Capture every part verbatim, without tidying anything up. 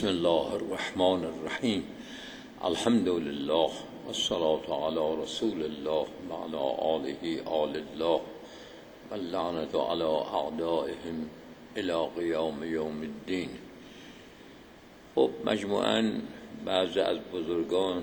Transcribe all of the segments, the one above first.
بسم الله الرحمن الرحیم. الحمد لله والصلاة علی رسول الله وعلى آله آل الله واللعنة علی اعدائهم الی قیام یوم الدین. خب مجموعاً بعضی از بزرگان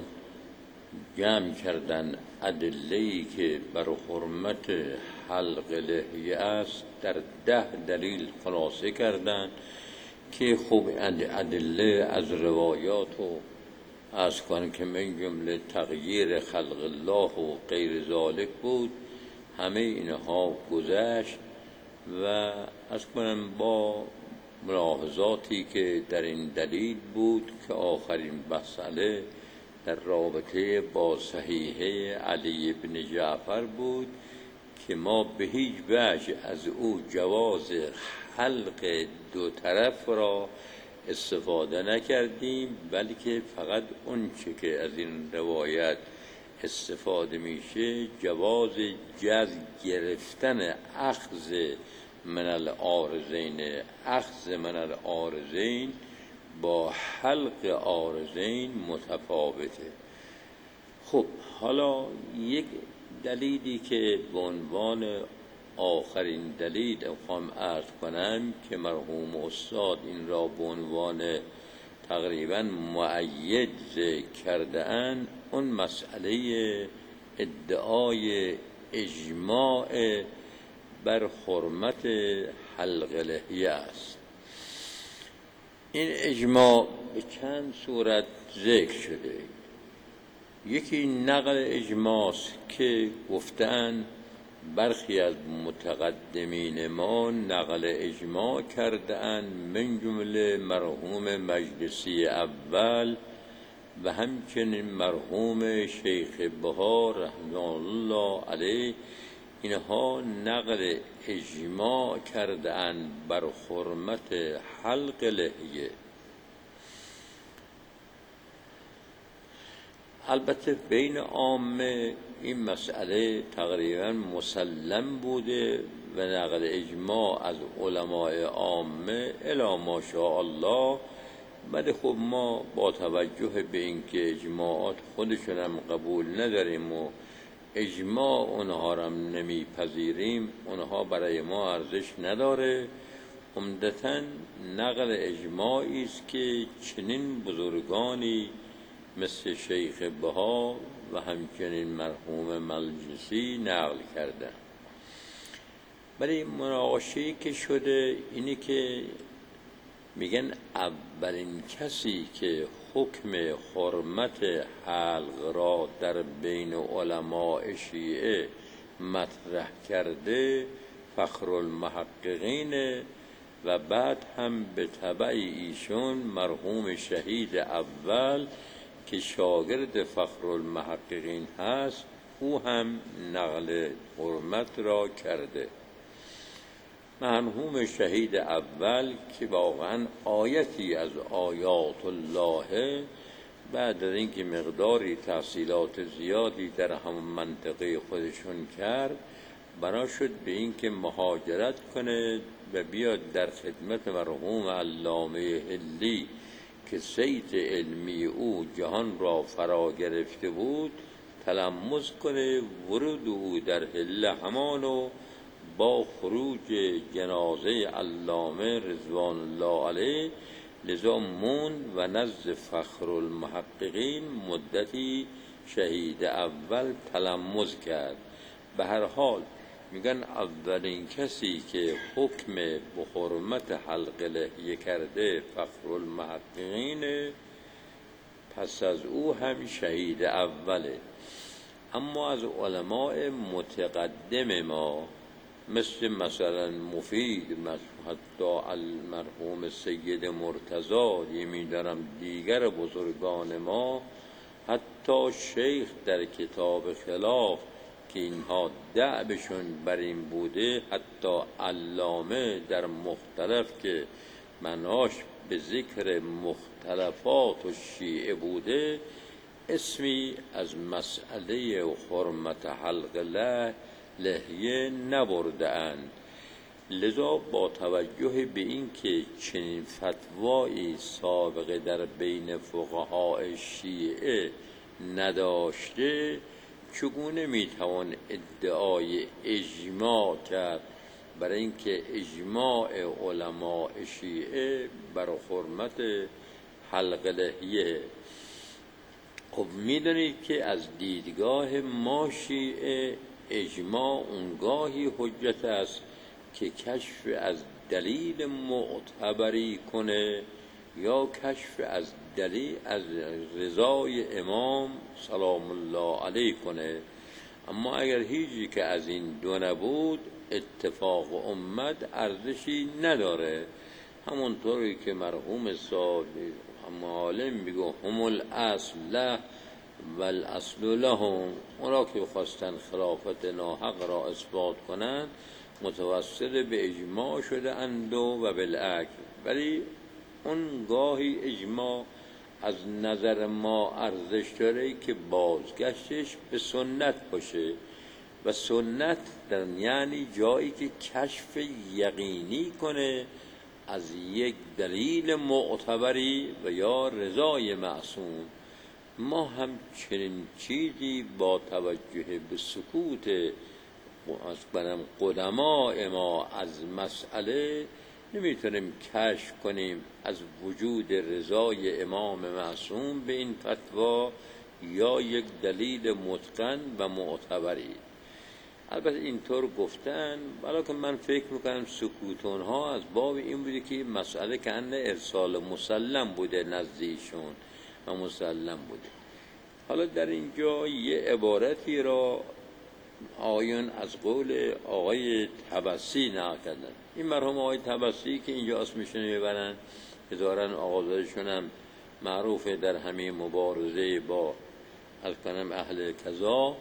جمع کردن ادله‌ای که بر حرمت حلق لحیه است در ده دلیل خلاصه کردند که خوب ادله از روایات و از کنم که من جمله تغییر خلق الله و غیر ذالک بود. همه اینها گذشت و از کنم با ملاحظاتی که در این دلیل بود که آخرین مسئله در رابطه با صحیحه علی بن جعفر بود که ما به هیچ وجه از او جواز حلق دو طرف را استفاده نکردیم، بلکه فقط اون چه که از این روایت استفاده میشه جواز جز گرفتن اخذ من العارضین اخذ من العارضین با حلق عارضین متفاوته. خب حالا یک دلیلی که به عنوان آخرین دلیل میخوام عرض کنم که مرحوم استاد این را به عنوان تقریبا مؤید ذکر کرده اند، اون مسئله ادعای اجماع بر حرمت حلق لحیه است. این اجماع به چند صورت ذکر شده. یکی نقل اجماع است که گفتن برخی از متقدمین ما نقل اجماع کرده‌اند، من جمله مرحوم مجلسی اول و همچنین مرحوم شیخ بهار رحمه الله علیه. اینها نقل اجماع کرده‌اند بر حرمت حلق لحیه. البته بین عامه این مسئله تقریبا مسلم بوده و نقل اجماع از علماء عامه الی ماشاء الله، ولی خب ما با توجه به اینکه اجماعات خودشون هم قبول نداریم و اجماع اونها را نمیپذیریم، اونها برای ما ارزش نداره. عمدتاً نقل اجماعی است که چنین بزرگانی مثل شیخ بها و همچنین مرحوم مجلسی نقل کرده. برای مناقشه‌ای که شده اینی که میگن اولین کسی که حکم حرمت حلق را در بین علماء شیعه مطرح کرده فخرالمحققین و بعد هم به تبع ایشون مرحوم شهید اول که شاگرد فخرالمحققین هست، او هم نقل حرمت را کرده. مرحوم شهید اول که واقعا آیتی از آیات الله، بعد از اینکه مقداری تحصیلات زیادی در همون منطقه خودشون کرد، بنا شد به اینکه مهاجرت کنه و بیاد در خدمت مرحوم علامه حلی که صیت علمی او جهان را فرا گرفته بود تلمذ کنه. ورود او در حله همانو با خروج جنازه علامه رضوان الله علیه، لذا موند و نزد فخرالمحققین مدتی شهید اول تلمذ کرد. به هر حال میگن اولین کسی که حکم به حرمت حلق لحیه کرده فخرالمحققین، پس از او هم شهید اوله. اما از علماء متقدم ما مثل مثلا مفید، حتی المرحوم سید مرتضی، می‌دارم دیگر بزرگان ما، حتی شیخ در کتاب خلاف که اینها دعبشون بر این بوده، حتی علامه در مختلف که مناش به ذکر مختلفات و شیعه بوده، اسمی از مسئله حرمت حلق لحیه نبرده اند. لذا با توجه به این که چنین فتوایی سابقه در بین فقهای شیعه نداشته، چگونه میتوان ادعای اجماع کرد؟ برای اینکه اجماع علماء شیعه بر حرمت حلق لحیه. خب میدونید که از دیدگاه ما شیعه اجماع اونگاهی حجت است که کشف از دلیل معتبری کنه یا کشف از دلیل از رضای امام سلام الله علیه کنه. اما اگر هیچی که از این دو نبود، اتفاق امت ارزشی نداره. همونطوری که مرحوم صاحب معالم میگو هم الاصل له و الاصل لهم، اونا که خواستن خلافت ناحق را اثبات کنند متوسل به اجماع شده اند و بالعکس. ولی اون گاهی اجماع از نظر ما ارزش داره که بازگشتش به سنت باشه و سنت در یعنی جایی که کشف یقینی کنه از یک دلیل معتبری و یا رضای معصوم. ما هم چنین چیزی با توجه به سکوت از برم قدماء ما از مسئله نمیتونیم کشف کنیم از وجود رضای امام معصوم به این فتوا یا یک دلیل متقن و معتبری. البته اینطور گفتن، ولی که من فکر میکنم سکوتون ها از باب این بوده که مسئله که انه ارسال مسلم بوده نزدیشون و مسلم بوده. حالا در اینجا یه عبارتی را آیون از قول آقای طبسی نقل کردن. این مرحوم آقای طبسی که اینجا اسمشون میبرن که دارن آقازادشون هم معروفه در همین مبارزه با از کنم اهل کذا.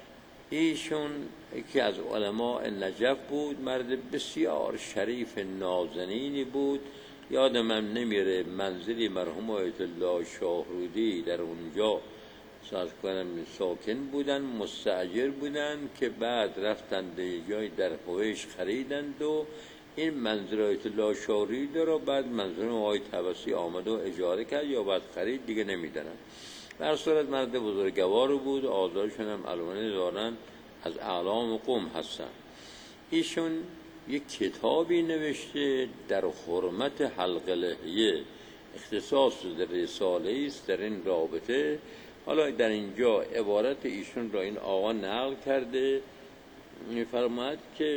ایشون که از علماء نجف بود، مرد بسیار شریف نازنینی بود. یادم هم نمیره منزلی مرحوم آیت الله شاهرودی در اونجا ساز کنم ساکن بودن، مستاجر بودن که بعد رفتن به جای در هویش خریدند و این منزل آیت الله شاهرودی رو بعد منزل آقای طبسی آمد و اجاره کرد یا بعد خرید، دیگه نمیدونن. در صورت مرد بزرگوار بود، آزارشون هم علمانه دارن، از اعلام قوم هستن. ایشون یک کتابی نوشته در حرمت حلق لحیه، اختصاص در رساله است در این رابطه. حالا در اینجا عبارت ایشون را این آقا نقل کرده، می‌فرماید که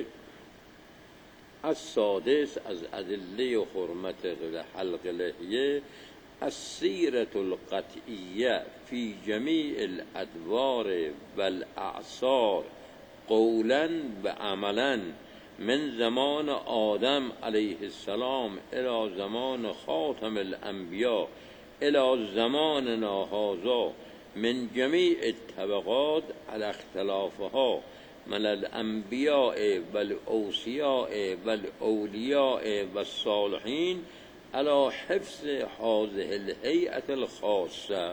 از سادس از ادله حرمت حلق لحیه السیرة القطعیه فی جمیع الادوار والاعصار قولا و عملا من زمان آدم علیه السلام الى زمان خاتم الانبیاء الى زماننا هذا من جمیع الطبقات على اختلافها من الانبیاء والاوصیاء والاولیاء والصالحین على حفظ هذه الهیئة الخاصه.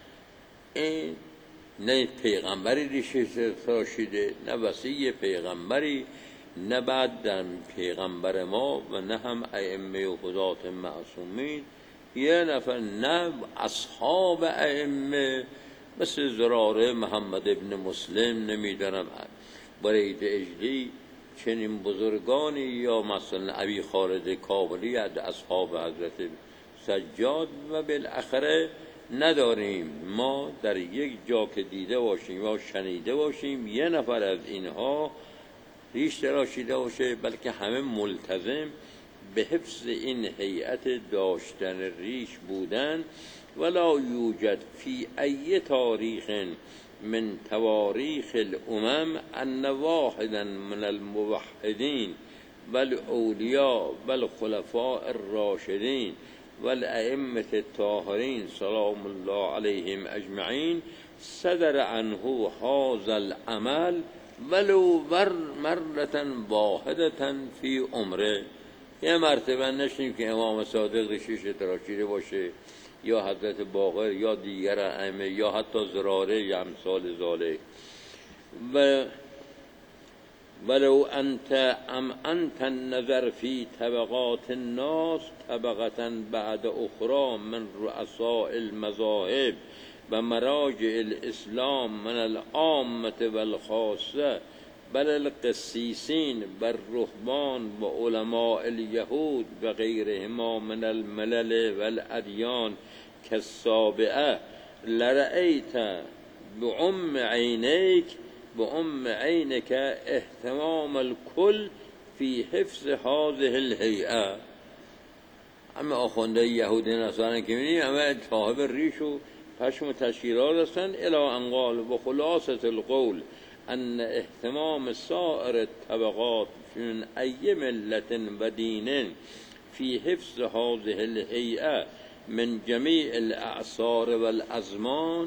این نه پیغمبری ریشه تراشیده، نه وصی پیغمبری، نه بعد در پیغمبر ما و نه هم ائمه و حضات معصومین، یه نفر نه اصحاب ائمه مثل زراره محمد ابن مسلم، نمیدونم برید اجلی، چنین بزرگانی، یا مثلا ابی خالد کابلی از اصحاب حضرت سجاد، و بالاخره نداریم. ما در یک جا که دیده باشیم یا شنیده باشیم یه نفر از اینها ریش تراشیده باشه، بلکه همه ملتزم به حفظ این هیئت داشتن ریش بودن. ولا یوجد فی ای تاریخ من تواریخ الامم ان واحدا من الموحدین والاولیاء والخلفاء الراشدین والائمة الطاهرین سلام الله علیهم اجمعین صدر عنه هذا العمل ولو مرة واحدة فی عمره. یه مرتبه نشنیم که امام صادق ریشش تراشیده باشه، یا حضرت باقر یا دیگر ائمه یا حتی زراره یا امثال ذالک. و ولو انت ام انت النظر فی طبقات الناس طبقة بعد اخرى من رؤساء المذاهب و مراجع الاسلام من العامة و الخاصة بل القسیسین و الرهبان و علماء الیهود و غیرهما من الملل و الادیان کالسابعه لرأیت بعم عینیک بعم عینک اهتمام الکل فی حفظ هذه الهیئه. همه آخونده یهودی نصارا که می‌بینی همه صاحب ریش و پشم و تشکیلات هستند. الی ان قال و خلاصة القول ان اهتمام سائر الطبقات من ای ملت و دین فی حفظ هذه الهیئه من جمیع الاعصار و الازمان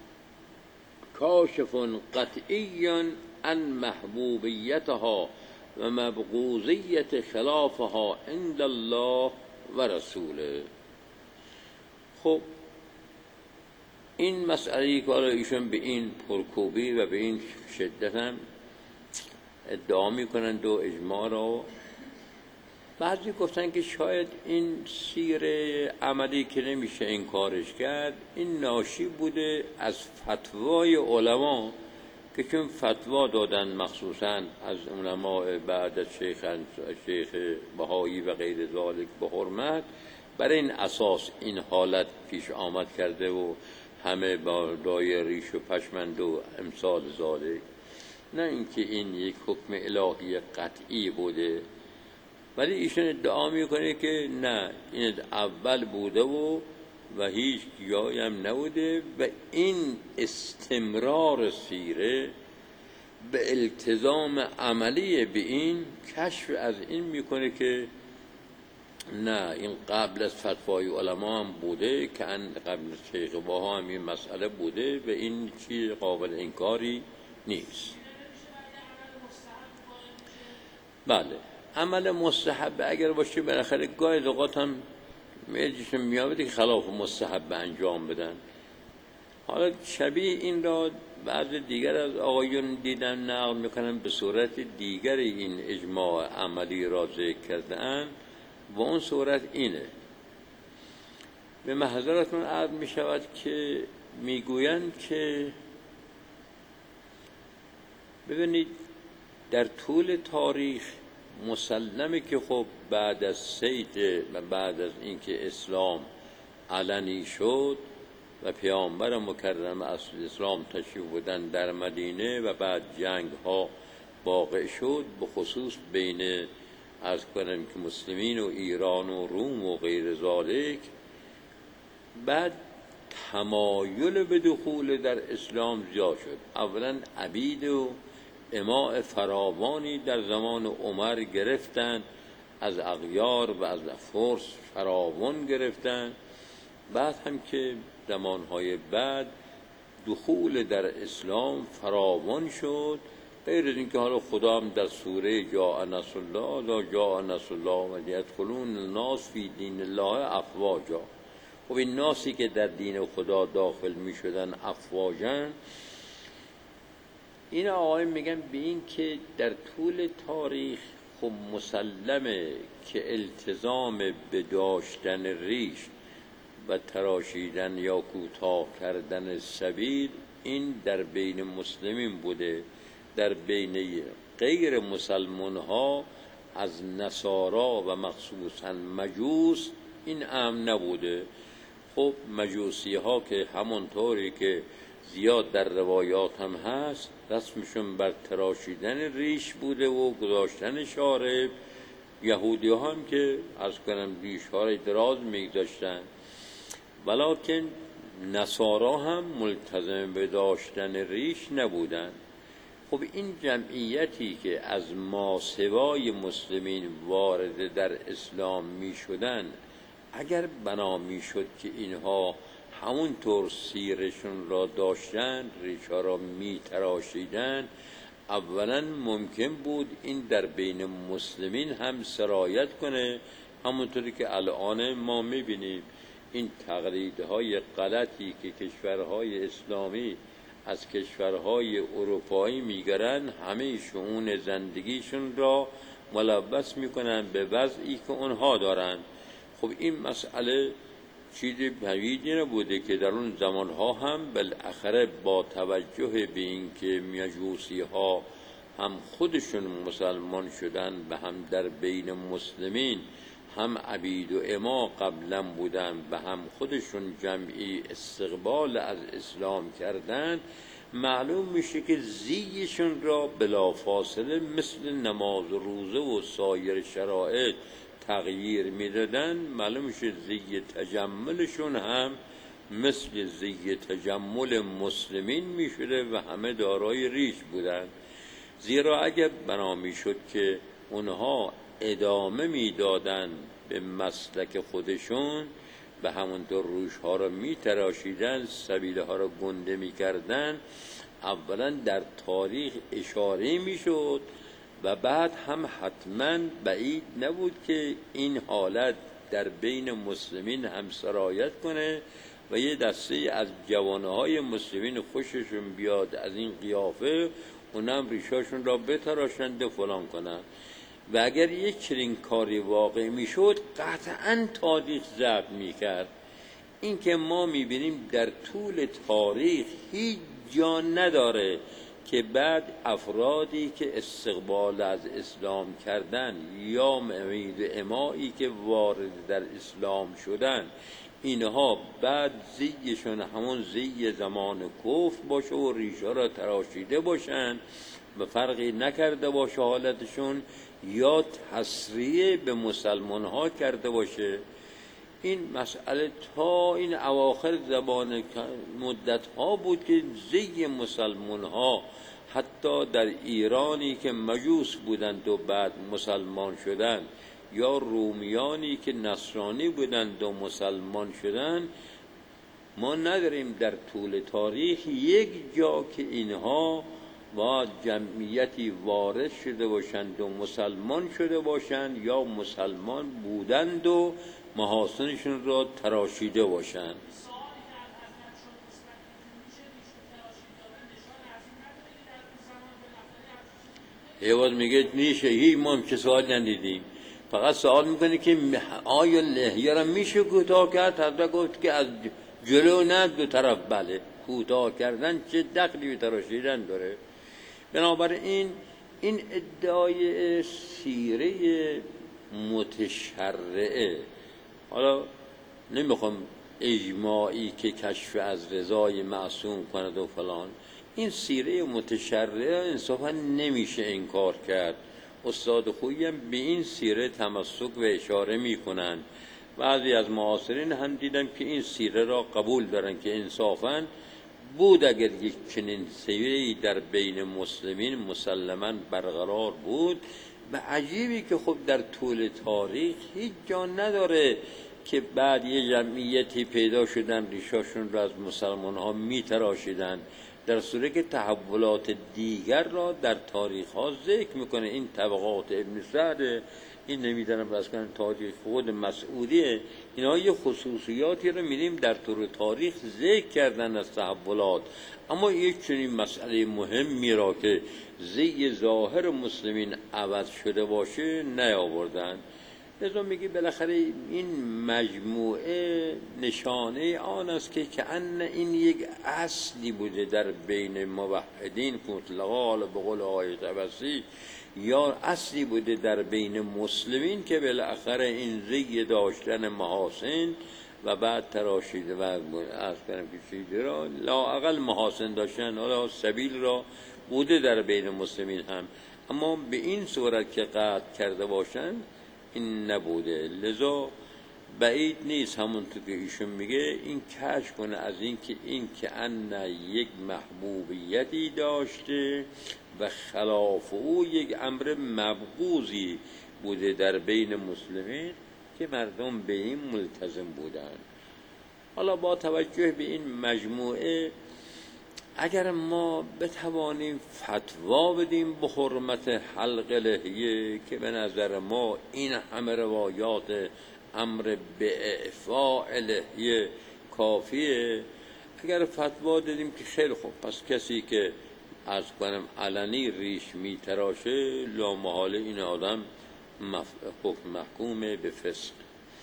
کاشف قطعی عن محبوبیتها و مبغوضیت خلافها عند الله و رسوله. خب این مسئله که ایشون به این پرکوبی و به این شدت هم ادعا میکنند و اجماع را، بعضی گفتن که شاید این سیر عملی که نمیشه این کارش کرد این ناشی بوده از فتوای علما که چون فتوا دادن مخصوصا از علماء بعد از شیخ شیخ بهایی و غیر ذالک به حرمت، برای این اساس این حالت پیش آمد کرده و همه با دای ریش و پشمند و امثال ذالک، نه اینکه این یک حکم الهی قطعی بوده. ولی ایشون ادعا میکنه که نه، این اول بوده و و هیچ جایی هم نبوده و این استمرار سیره به التزام عملی به این کشف از این میکنه که نه، این قبل از فتوای علما هم بوده که قبل از شیخ بها هم این مسئله بوده و این چیز قابل انکاری نیست. بله، عمل مستحب اگر باشه بالاخره گاهی اوقات هم میجیشون میابده که خلاف مستحب انجام بدن. حالا شبیه این را بعض دیگر از آقایون دیدن نقل میکنن به صورت دیگر این اجماع عملی را ذکر کردن و اون صورت اینه. به محضرتون عرض میشود که میگویند که ببینید در طول تاریخ مسلمه که خب بعد از سید و بعد از اینکه اسلام علنی شد و پیامبر مکرم از اسلام تشریف بودن در مدینه و بعد جنگ ها واقع شد، به خصوص بین از کنم که مسلمین و ایران و روم و غیر ذالک، بعد تمایل به دخول در اسلام زیاد شد. اولا عبید و اماء فراوانی در زمان عمر گرفتن، از اغیار و از فرس فراوان گرفتن. بعد هم که زمانهای بعد دخول در اسلام فراوان شد، غیر از اینکه حالا خدا هم در سوره جاء نصر الله لا جاء نصر الله و یدخلون الناس فی دین الله افواجا. خب این ناسی که در دین خدا داخل می شدن افواجا، این آقای میگن به این که در طول تاریخ خب مسلمه که التزام به داشتن ریش و تراشیدن یا کوتاه کردن سبیل این در بین مسلمین بوده. در بین غیر مسلمان ها از نصارا و مخصوصا مجوس این امن نبوده. خب مجوسی ها که همونطوری که زیاد در روایات هم هست رسمشون بر تراشیدن ریش بوده و گذاشتن شارب. یهودی ها هم که از کنم ریش ها را دراز میگذاشتن، ولیکن نصارا هم ملتزم به داشتن ریش نبودن. خب این جمعیتی که از ماسوای مسلمین وارد در اسلام می شدن، اگر بنا می شد که اینها همونطور سیرشون را داشتن، ریشها را می تراشیدن، اولا ممکن بود این در بین مسلمین هم سرایت کنه، همونطوری که الان ما می بینیم این تقلیدهای غلطی که کشورهای اسلامی از کشورهای اروپایی میگرن همه شؤون زندگیشون را ملبس میکنن به وضعی که اونها دارن. خب این مسئله چیز بعیدی نبوده که در اون زمانها هم بالاخره با توجه به اینکه مجوسی ها هم خودشون مسلمان شدن و هم در بین مسلمین هم عبید و اما قبلا بودن و هم خودشون جمعی استقبال از اسلام کردن، معلوم میشه که زیشون را بلافاصله مثل نماز و روزه و سایر شرایط تغییر میدادن. معلوم میشه زی تجملشون هم مثل زی تجمل مسلمین میشده و همه دارای ریش بودن. زیرا اگر بنا میشد که اونها ادامه میدادن به مسلک خودشون و همونطور روش ها را میتراشیدن، سبیله ها را گنده میکردن، اولا در تاریخ اشاره میشد و بعد هم حتما بعید نبود که این حالت در بین مسلمین هم سرایت کنه و یه دسته از جوانهای مسلمین خوششون بیاد از این قیافه، اونم ریشاشون را بتراشند و فلان کنن. و اگر یک چنین کاری واقع میشد قطعا تاریخ ضبط میکرد. این که ما میبینیم در طول تاریخ هیچ جا نداره که بعد افرادی که استقبال از اسلام کردن یا معید امایی که وارد در اسلام شدن، اینها بعد زیشون همون زی زمان کفر باشه و ریشه را تراشیده باشن و فرقی نکرده باشه حالتشون، یا تسریع به مسلمان ها کرده باشه. این مسئله تا این اواخر زبان مدت ها بود که زی مسلمان ها حتی در ایرانی که مجوس بودند و بعد مسلمان شدند، یا رومیانی که نصرانی بودند و مسلمان شدند، ما نداریم در طول تاریخ یک جا که اینها با جمعیتی وارد شده باشند و مسلمان شده باشند یا مسلمان بودند و محاسنشون را تراشیده باشند. یواز میگه نیشه، هی ما هم که سوال ندیدیم، فقط سوال میکنه که آیا لحیه را میشه کوتاه کرد؟ حتی گفت که از جلو نه دو طرف بله، کوتاه کردن چه دخلی به تراشیدن داره. بنابراین این ادعای سیره متشرعه، حالا نمیخوام اجماعی که کشف از رضای معصوم کند و فلان، این سیره متشرعه انصافا نمیشه انکار کرد. استاد خویی هم به این سیره تمسک و اشاره میکنن. بعضی از معاصرین هم دیدم که این سیره را قبول دارن که انصافا بود اگر یک چنین سیره‌ای در بین مسلمین مسلماً برقرار بود. و عجیبی که خب در طول تاریخ هیچ جا نداره که بعد یه جمعیتی پیدا شدن ریشاشون را از مسلمان ها می تراشیدن، در صورتی که تحولات دیگر را در تاریخ ها ذکر میکنه. این طبقات ابن سعد، این نمیدونم بس کنن تاریخ خود مسعودیه، اینا یه خصوصیاتی رو می‌بینیم در طول تاریخ ذکر کردن از تحولات، اما یک چنین مسئله مهمی را که زی ظاهر مسلمین عوض شده باشه نیاوردن. لذا میگه بالاخره این مجموعه نشانه آن است که کأن این یک اصلی بوده در بین موحدین مطلقا به قول آیه طبسی، یا اصلی بوده در بین مسلمین که بالاخره این زی داشتن محاسن و بعد تراشیده و از کنم که چیزی را لااقل محاسن داشتن، حالا سبیل را بوده در بین مسلمین هم، اما به این صورت که قطع کرده باشن این نبوده. لذا بعید نیست همونطور که ایشون میگه این کشف کنه از این که این که ان یک محبوبیتی داشته و خلاف او یک امر مبغوضی بوده در بین مسلمین که مردم به این ملتزم بودن. حالا با توجه به این مجموعه اگر ما بتوانیم فتوا بدیم به حرمت حلق لحیه که به نظر ما این همه روایات امر به اعفاء لحیه کافیه، اگر فتوا دادیم که خیلی خوب، پس کسی که از کنم علنی ریش میتراشه لامحاله این آدم حکم محکومه به فسق.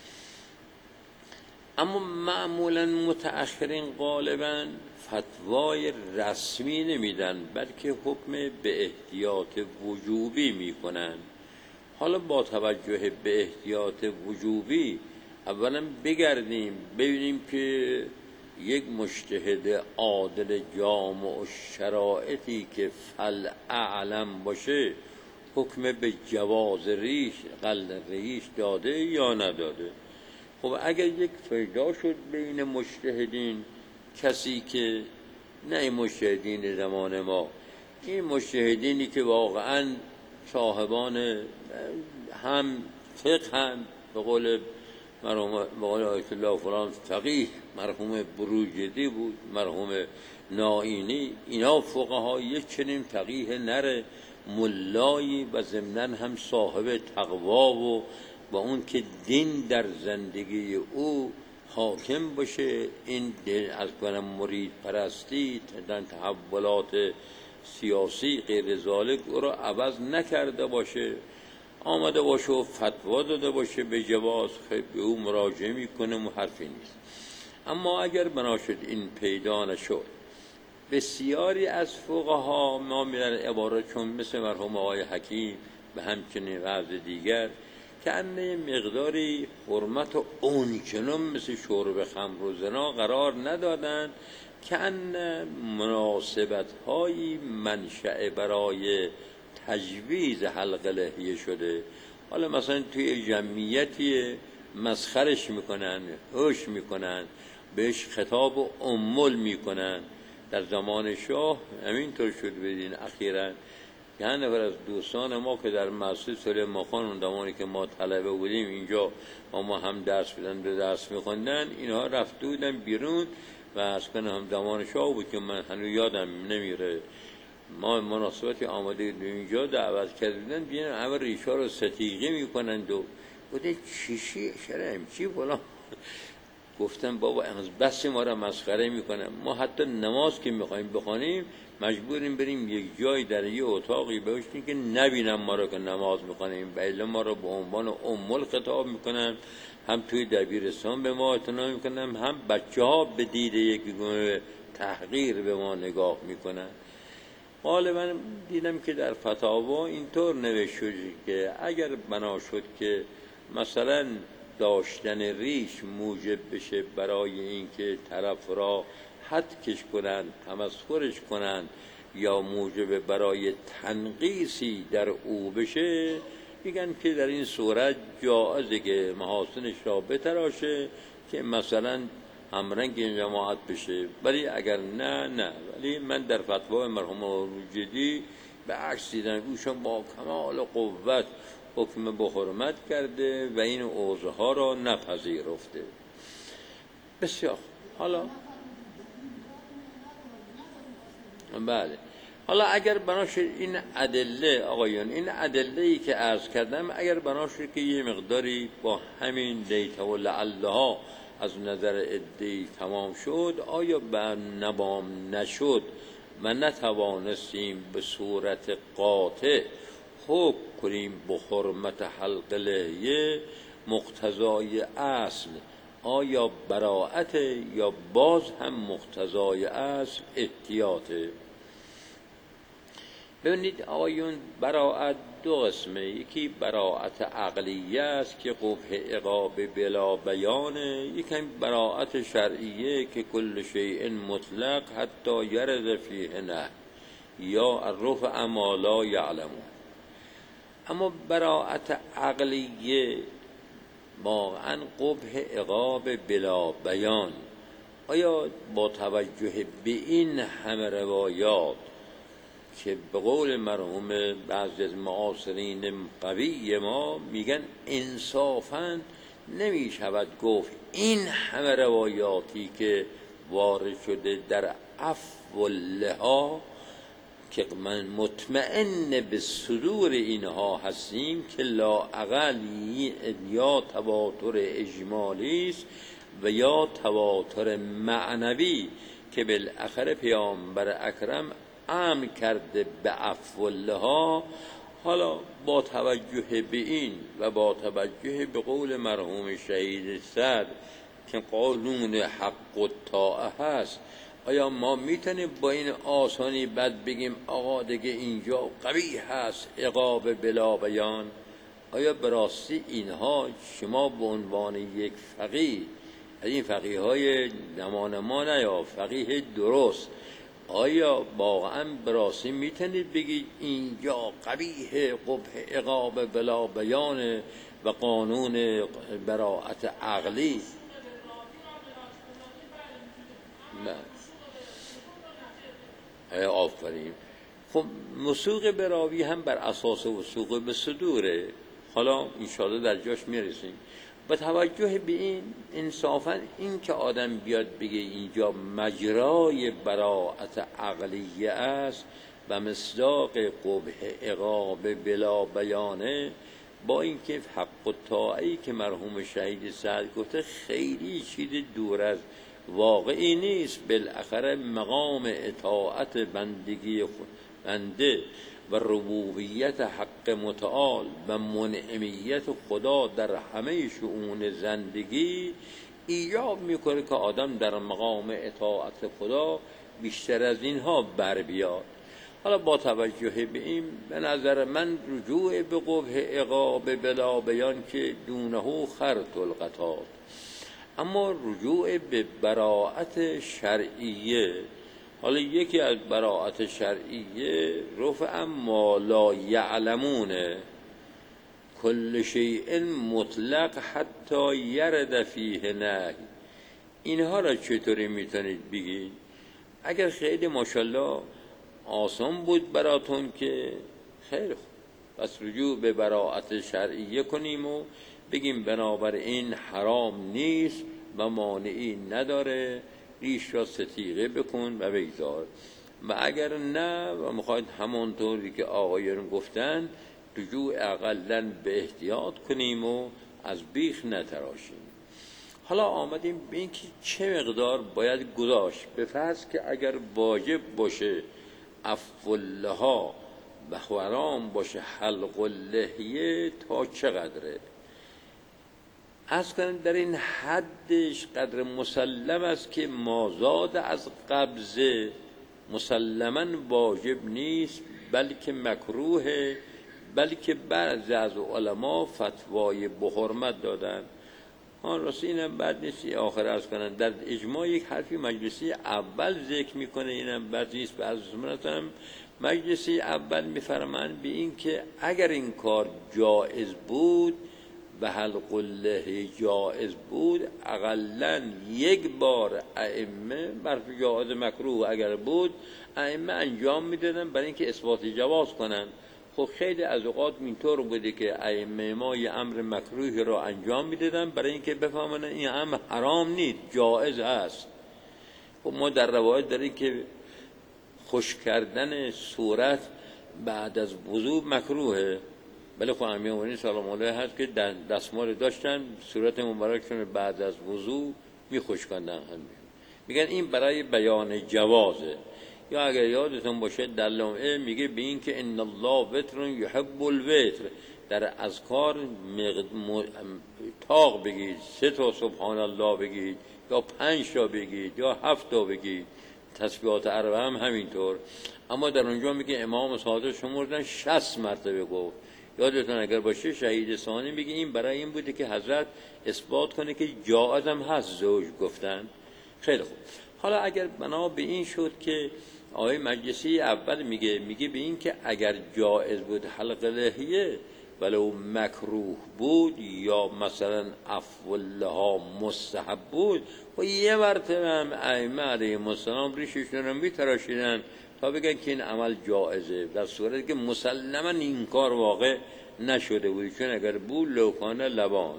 اما معمولا متأخرین غالبا فتوای رسمی نمیدن، بلکه حکم به احتیاط وجوبی میکنن. حالا با توجه به احتیاط وجوبی اولا بگردیم ببینیم که یک مجتهد عادل جامع و شرایطی که فالاعلم باشه حکم به جواز ریش قلع ریش داده یا نداده. خب اگر یک پیدا شد بین مجتهدین کسی که نه این مجتهدین زمان ما، این مجتهدینی که واقعا صاحبان هم فقه هم به قول مرحوم به قول آیت الله فلان فقیه مرحوم بروجردی بود، مرحوم نائینی، اینا فقها یک چنین فقیه نره ملایی و ضمناً هم صاحب تقوا و با اون که دین در زندگی او حاکم باشه، این دین از کنم مرید پرستی در تحولات سیاسی غیر ذالک او را عوض نکرده باشه، آمده باشه و فتوا داده باشه به جواز، خیلی به او مراجعه میکنه و حرفی نیست. اما اگر بنا شد این پیدا نشد، بسیاری از فقها ما میرن عبارت چون مثل مرحوم آقای حکیم به همچنین بعض دیگر که انه مقداری حرمت و اونچنان مثل شرب خمر و زنا قرار ندادن که ان مناسبت هایی منشأ برای تجویز حلق لحیه شده. حالا مثلا توی جمعیتی مسخرش میکنن، هوش میکنن، بهش خطاب و امول میکنن. در زمان شاه همینطور شد. بدین اخیراً چند نفر از دوستان ما که در مسجد سلیمان خان اون زمانی که ما طلبه بودیم اینجا ما, ما هم درس بدن به درس میخوندن، اینها رفته بودن بیرون و از کنه هم زمان شاه بود که من هنوز یادم نمیره. ما مناسبتی آمده اینجا دعوت کردن بیان همه ریشا رو ستیغی میکنند و بوده چیشی شرم چی بلا گفتن بابا از بس ما را مسخره میکنن. ما حتی نماز که میخوایم بخوانیم مجبوریم بریم یک جای در یه اتاقی باشیم که نبینم ما را که نماز میخوانیم، بله ما را به عنوان امول خطاب میکنن، هم توی دبیرستان به ما اعتنا میکنن، هم بچه ها به دید یک تحقیر به ما نگاه میکنن. غالبا دیدم که در فتاوا اینطور نوشته شد که اگر بنا شد که مثلا داشتن ریش موجب بشه برای اینکه طرف را حد کش کنند، تمسخرش کنند یا موجب برای تنقیصی در او بشه، میگن که در این صورت جایزه که محاسنش را بتراشه که مثلا همرنگ این جماعت بشه، ولی اگر نه نه. ولی من در فتوای مرحوم بروجردی به عکس دیدم اوشون با کمال قوت حکم به حرمت کرده و این اوضاعها را نپذیرفته. بسیار حالا بله، حالا اگر بناش این ادله آقایان، این ادله ای که عرض کردم، اگر بناش که یه مقداری با همین دیتا و لعلها از نظر ادعی تمام شد، آیا به نبام نشد و نتوانستیم به صورت قاطع حکم کنیم به حرمت حلق لحیه مقتضای اصل، آیا براءت یا باز هم مقتضای اصل احتیاطه؟ ببینید آقایون، براءت دو قسمه، یکی براءت عقلیه است که قبح عقاب بلا بیانه، یکی براءت شرعیه که کل شیء مطلق حتی یرد فیه نه یا الرفع اما لا یعلمون. اما براءت عقلیه واقعا قبح عقاب بلا بیان، آیا با توجه به این همه روایات که به قول مرحوم بعضی از معاصرین قوی ما میگن انصافاً نمی شود گفت این همه روایاتی که وارد شده در عفو اللحا که من مطمئن به صدور اینها هستیم که لااقل یا تواتر اجمالی است و یا تواتر معنوی که بالاخره پیامبر اکرم امر کرده به عفو الله. حالا با توجه به این و با توجه به قول مرحوم شهید سعد که قانون حق و طاعه هست، آیا ما میتونیم با این آسانی بد بگیم آقا دیگه اینجا قبیح هست عقاب بلا بیان؟ آیا به راستی اینها شما به عنوان یک فقیه، از این فقیه های نمان ما نه یا فقیه درست، آیا واقعا به راستی میتونید بگید اینجا قبیح قبح عقاب بلا بیان و قانون براءت عقلی؟ نه. آفرین. خب وثوق به راوی هم بر اساس وثوق به صدوره. حالا انشاءالله در جاش میرسیم. با توجه به این انصافا این که آدم بیاد بگه اینجا مجرای براءت عقلیه است و مصداق قبح عقاب بلا بیانه، با اینکه حق و طاعه‌ای که مرحوم شهید سعد گفته خیلی چیز دور از واقعی نیست. بالاخره مقام اطاعت بندگی بنده و ربوبیت حق متعال و منعمیت خدا در همه شؤون زندگی ایجاب میکنه که آدم در مقام اطاعت خدا بیشتر از اینها بر بیاد. حالا با توجه به این به نظر من رجوع به قبح عقاب بلا بیان که دونه خرط القطات، اما رجوع به براءت شرعیه، حالا یکی از براءت شرعیه رفع ما لا یعلمونه کل شیء مطلق حتی یرد فیه نهی. اینها را چطوری میتونید بگید؟ اگر خیلی ماشاءالله آسان بود براتون که خیلی خوب، پس رجوع به براءت شرعیه کنیم و بگیم بنابراین حرام نیست و مانعی نداره، ریش را ستیغه بکن و بگذار. و اگر نه و میخواید همانطوری که آقایون گفتن رجوع اقلن به احتیاط کنیم و از بیخ نتراشیم. حالا آمدیم به این که چه مقدار باید گذاشت. به فرض که اگر واجب باشه عفو اللها و حرام باشه حلق اللحیه تا چقدره؟ از کنم در این حدش قدر مسلم است که مازاد از قبضه مسلما واجب نیست بلکه مکروه، بلکه بعضی از علما فتوای به حرمت دادن. آن راستی اینم بد نیست. آخر از کنن در اجماع یک حرفی مجلسی اول ذکر میکنه، اینم بد نیست. بعض هم مجلسی اول میفرمایند به این که اگر این کار جایز بود و حلق اللحیه جایز بود، اقلاً یک بار ائمه بر جواز مکروه اگر بود ائمه انجام میدادن برای اینکه اثبات جواز کنن. خب خیلی از اوقات اینطور بوده که ائمه ما یه امر مکروه را انجام میدادن برای اینکه بفهمن این امر حرام نیست، جایز است. خب ما در روایت داریم که خشک کردن صورت بعد از وضو مکروهه. بله خب امیرالمومنین سلام علیه هست که دستمال داشتن صورت مبارکشون بعد از وضو میخشکاندن، میگن این برای بیان جوازه. یا اگر یادتون باشه در لمعه میگه به این که ان الله وتر یحب الوتر، در اذکار مغ... تاق بگید، سه تا سبحان الله بگید یا پنج تا بگید یا هفت تا بگید، تسبیحات اربعه هم همینطور. اما در اونجا میگه امام صادق شمردن شصت مرتبه گفت. یادتون اگر باشه شهید ثانی میگه این برای این بوده که حضرت اثبات کنه که جایز هم هست زوج گفتن. خیلی خوب. حالا اگر بنا به این شد که آقای مجلسی اول میگه میگه به این که اگر جایز بود حلق لحیه ولو مکروه بود یا مثلا عفو اللها مستحب بود و یه مرتبه هم ائمه علیهم السلام ریششون رو میتراشیدن تا بگن که این عمل جایزه، در صورتی که مسلما این کار واقع نشده بود، چون اگر بود لوکانه لبان.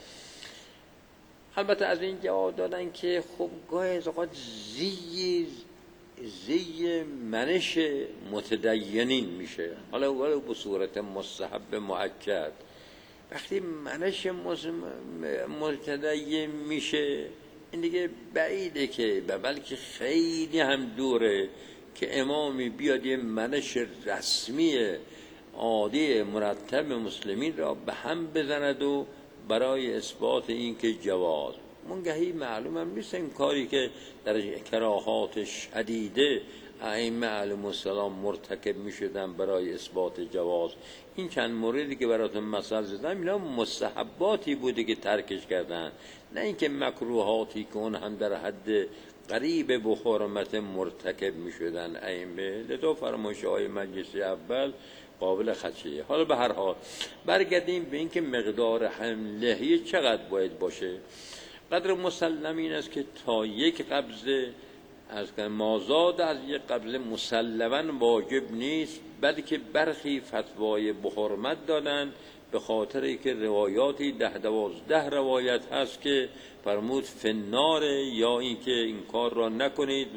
البته از این جواب دادن که خب گاهی از اوقات زی زی منش متدینین میشه، حالا ولو به صورت مستحب مؤکد. وقتی منش متدین میشه این دیگه بعیده که و بلکه خیلی هم دوره که امامی بیاد یه منش رسمی عادی مرتب مسلمین را به هم بزند و برای اثبات این که جواز. منگهی معلوم هم نیست این کاری که در کراهات شدیده ائمه علیهم السلام مرتکب می شدن برای اثبات جواز. این چند موردی که براتون مثال زدم اینا مستحباتی بوده که ترکش کردن، نه اینکه مکروهاتی که اون هم در حد قریب به حرمت مرتکب می شدن ائمه. لذا فرمایش های مجلس اول قابل خدشه‌ایه. حالا به هر حال برگردیم به اینکه مقدار هم لحیه چقدر باید باشه. قدر مسلم این است که تا یک قبضه از مازاد از یک قبضه مسلماً واجب نیست، بلکه برخی فتوای به حرمت دادن به خاطر که روایاتی ده دوازده روایت هست که فرمود فنار، یا اینکه این کار را نکنید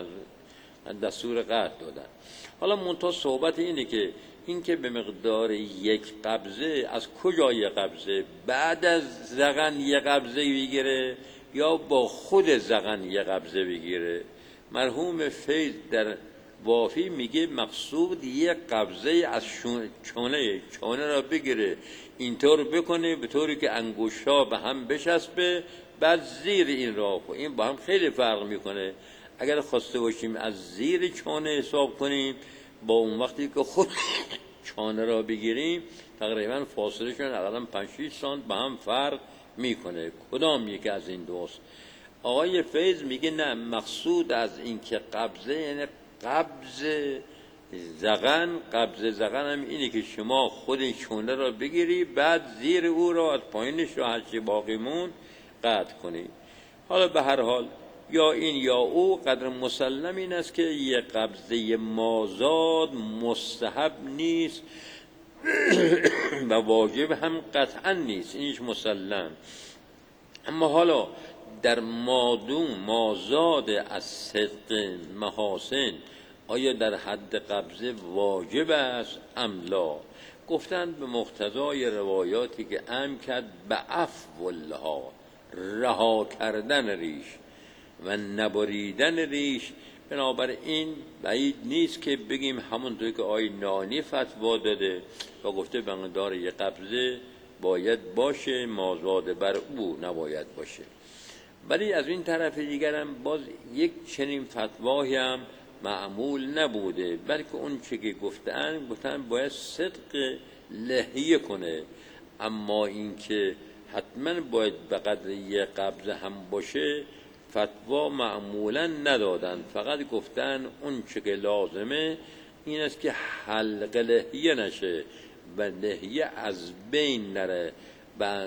دستور قطع دادن. حالا منتها صحبت اینه که اینکه به مقدار یک قبضه، از کجا یک قبضه؟ بعد از زغن یک قبضه بگیره یا با خود زغن یک قبضه بگیره؟ مرحوم فیض در وافی میگه مقصود یک قبضه از چانه چانه را بگیره، اینطور بکنه به طوری که انگوشا به هم بچسبه، بعد زیر این را. این با هم خیلی فرق میکنه. اگر خواسته باشیم از زیر چانه حساب کنیم با اون وقتی که خود چانه را بگیریم تقریبا فاصله شون اقلا پنج شش سانت با هم فرق میکنه. کدام یکی از این دوست؟ آقای فیض میگه نه، مقصود از این که قبضه یعنی قبض زغن. قبض زغن هم اینه که شما خود چونه را بگیری، بعد زیر او را از پایینش را هرچی باقی مون قطع کنی. حالا به هر حال یا این یا او، قدر مسلم این است که یک قبضه مازاد مستحب نیست و واجب هم قطعا نیست، اینش مسلم. اما حالا در مادون مازاد از صدق محاسن آیا در حد قبضه واجب است ام لا؟ گفتند به مقتضای روایاتی که ام کرد به عفو الله، رها کردن ریش و نبریدن ریش. بنابراین بعید نیست که بگیم همونطور که آقای نانی فتوا داده و گفته به مقدار یک قبضه باید باشه، مازاد بر او نباید باشه. ولی از این طرف دیگر هم باز یک چنین فتوایی هم معمول نبوده، بلکه اون چه که گفتن گفتن باید صدق لحیه کنه. اما این که حتما باید به قدر یک قبضه هم باشه فتوا معمولا ندادن، فقط گفتن اون چه که لازمه این است که حلق لحیه نشه و لحیه از بین نره و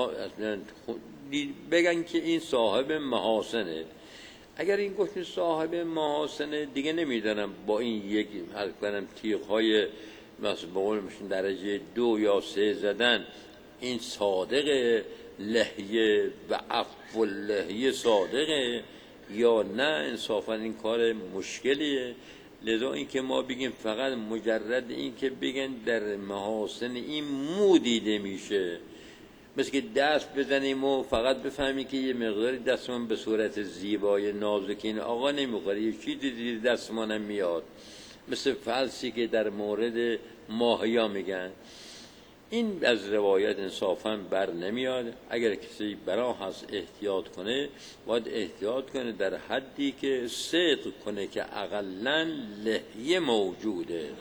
بگن که این صاحب محاسنه. اگر این گفتن صاحب محاسنه دیگه نمیدونم با این یک حل کنم تیغ های مثلا درجه دو یا سه زدن این صادق لحیه و عفو لحیه صادقه یا نه. انصافا این کار مشکلیه. لذا این که ما بگیم فقط مجرد این که بگن در محاسن این مو دیده میشه، مثل که دست بزنیم و فقط بفهمی که یه مقداری دستمان به صورت زیبای نازکین آقا نمیخوره، یه چیزی زیر دستمانم میاد، مثل فلسی که در مورد ماهیا میگن. این از روایت انصافا بر نمیاد. اگر کسی برا هست احتیاط کنه باید احتیاط کنه در حدی که صدق کنه که اقلا لحیه موجوده.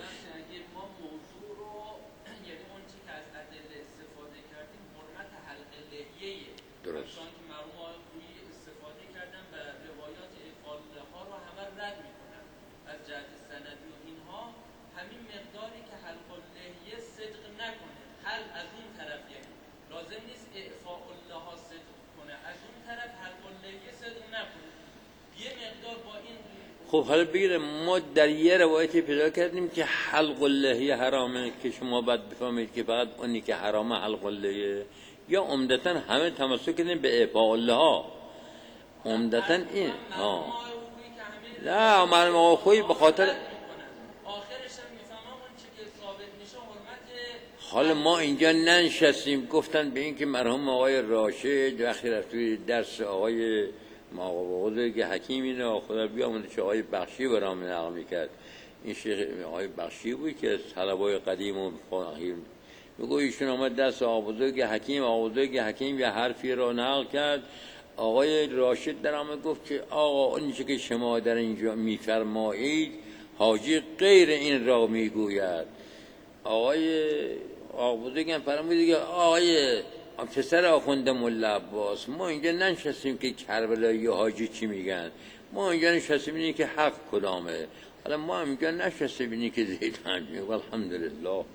درست. چون که مرحوم آقای خویی استفاده کردن و روایات افاله ها رو همه رد میکنن از جهت سندی و اینها. همین مقداری که حلق اللحیه صدق نکنه، حل از اون طرف، یعنی لازم نیست اعفاء الله ها صدق کنه، از اون طرف حلق اللحیه صدق نکنه، یه مقدار با این. خب حالا بگیره ما در یه روایتی پیدا کردیم که حلق اللحیه حرامه، که شما باید بفهمید که فقط اونی که حرامه حلق اللحیه، یا عمدتاً همه تمسک کردن به اعفاء الله ها. عمدتاً این ها نه مرحوم آقای خویی به خاطر آخرش هم میفهمم اون چه که ثابت میشه حرمت. حالا ما اینجا ننشستیم گفتن به این که مرحوم آقای راشد وقتی رفت توی درس آقای ما آقا بزرگ حکیم اینه خدا بیامونه که آقای بخشی برام نقل میکرد. این شیخ آقای بخشی بود که طلبای قدیم و فقیر میگو ایشون آمد دست آقا بزرگ حکیم آقا بزرگ حکیم یه حرفی را نقل کرد. آقای راشد در آمد گفت که آقا اون چه که شما در اینجا میفرمایید حاجی غیر این را میگوید. آقای آقا بزرگم فرمود که آقای پسر آخوند ملا عباس ما اینجا ننشستیم که کربلایی حاجی چی میگن، ما اینجا نشستیم اینی که حق کدامه. حالا ما اینجا نشستیم اینی که زیدان میگه. الحمدلله.